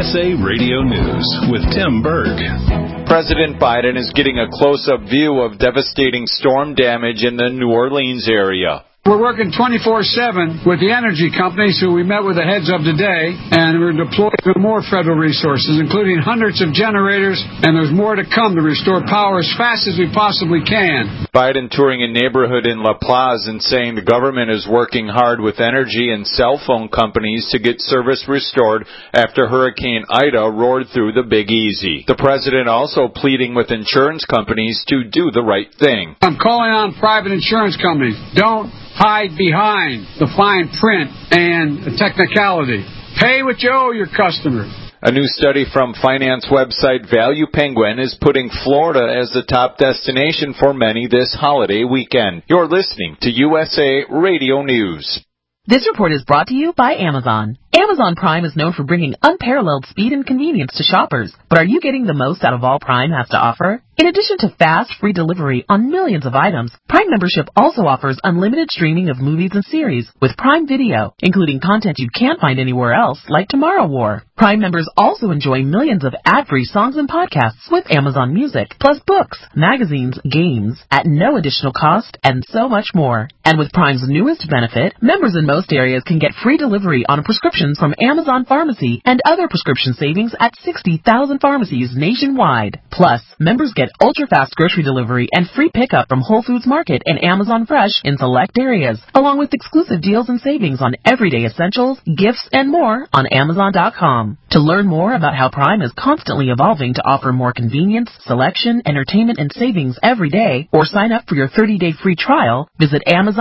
USA Radio News with Tim Berg. President Biden is getting a close-up view of devastating storm damage in the New Orleans area. We're working 24/7 with the energy companies who we met with the heads of today, and we're deploying more federal resources, including hundreds of generators, and there's more to come to restore power as fast as we possibly can. Biden touring a neighborhood in La Paz and saying the government is working hard with energy and cell phone companies to get service restored after Hurricane Ida roared through the Big Easy. The president also pleading with insurance companies to do the right thing. I'm calling on private insurance companies. Don't hide behind the fine print and the technicality. Pay what you owe your customers. A new study from finance website Value Penguin is putting Florida as the top destination for many this holiday weekend. You're listening to USA Radio News. This report is brought to you by Amazon. Amazon Prime is known for bringing unparalleled speed and convenience to shoppers. But are you getting the most out of all Prime has to offer? In addition to fast, free delivery on millions of items, Prime membership also offers unlimited streaming of movies and series with Prime Video, including content you can't find anywhere else, like Tomorrow War. Prime members also enjoy millions of ad-free songs and podcasts with Amazon Music, plus books, magazines, games, at no additional cost, and so much more. And with Prime's newest benefit, members in most areas can get free delivery on prescriptions from Amazon Pharmacy and other prescription savings at 60,000 pharmacies nationwide. Plus, members get ultra-fast grocery delivery and free pickup from Whole Foods Market and Amazon Fresh in select areas, along with exclusive deals and savings on everyday essentials, gifts, and more on Amazon.com. To learn more about how Prime is constantly evolving to offer more convenience, selection, entertainment, and savings every day, or sign up for your 30-day free trial, visit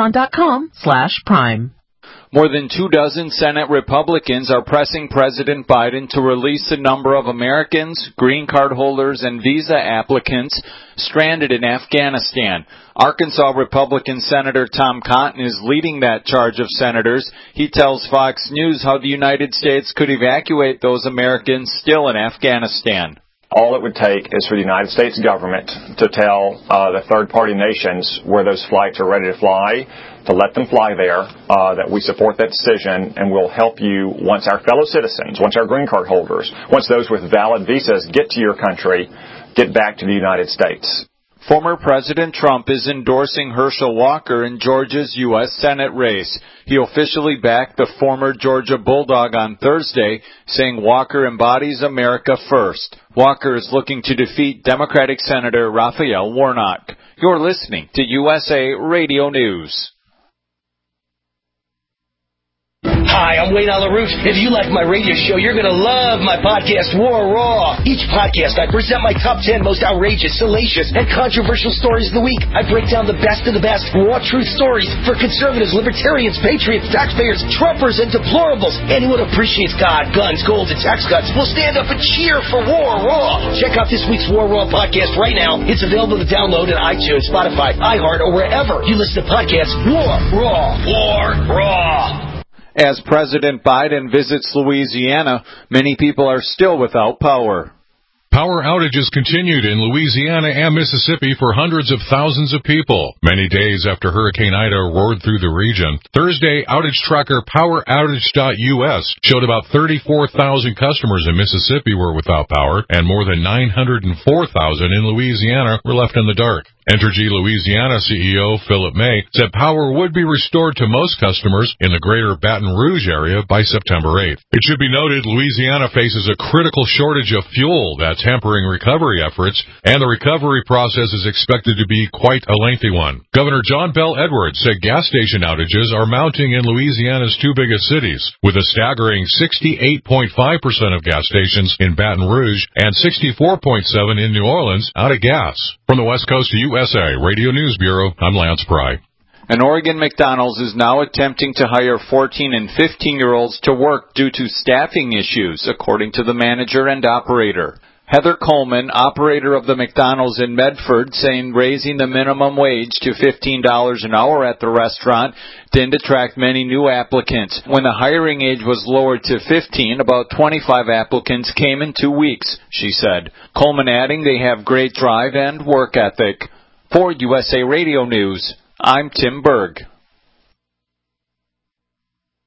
Amazon.com/Prime. More than 24 Senate Republicans are pressing President Biden to release the number of Americans, green card holders, and visa applicants stranded in Afghanistan. Arkansas Republican Senator Tom Cotton is leading that charge of senators. He tells Fox News how the United States could evacuate those Americans still in Afghanistan. All it would take is for the United States government to tell the third-party nations where those flights are ready to fly, to let them fly there, that we support that decision, and we'll help you once our fellow citizens, once our green card holders, once those with valid visas get to your country, get back to the United States. Former President Trump is endorsing Herschel Walker in Georgia's U.S. Senate race. He officially backed the former Georgia Bulldog on Thursday, saying Walker embodies America first. Walker is looking to defeat Democratic Senator Raphael Warnock. You're listening to USA Radio News. Hi, I'm Wayne on the Roof. If you like my radio show, you're going to love my podcast, War Raw. Each podcast, I present my top 10 most outrageous, salacious, and controversial stories of the week. I break down the best of the best raw truth stories for conservatives, libertarians, patriots, taxpayers, Trumpers, and deplorables. Anyone who appreciates God, guns, gold, and tax cuts will stand up and cheer for War Raw. Check out this week's War Raw podcast right now. It's available to download on iTunes, Spotify, iHeart, or wherever you listen to podcasts. War Raw. War Raw. As President Biden visits Louisiana, many people are still without power. Power outages continued in Louisiana and Mississippi for hundreds of thousands of people. Many days after Hurricane Ida roared through the region, Thursday outage tracker PowerOutage.us showed about 34,000 customers in Mississippi were without power, and more than 904,000 in Louisiana were left in the dark. Entergy Louisiana CEO Philip May said power would be restored to most customers in the greater Baton Rouge area by September 8th. It should be noted Louisiana faces a critical shortage of fuel that's hampering recovery efforts, and the recovery process is expected to be quite a lengthy one. Governor John Bel Edwards said gas station outages are mounting in Louisiana's two biggest cities, with a staggering 68.5% of gas stations in Baton Rouge and 64.7% in New Orleans out of gas. From the West Coast to USA Radio News Bureau, I'm Lance Pry. An Oregon McDonald's is now attempting to hire 14 and 15-year-olds to work due to staffing issues, according to the manager and operator. Heather Coleman, operator of the McDonald's in Medford, saying raising the minimum wage to $15 an hour at the restaurant didn't attract many new applicants. When the hiring age was lowered to 15, about 25 applicants came in 2 weeks, she said. Coleman adding they have great drive and work ethic. For USA Radio News, I'm Tim Berg.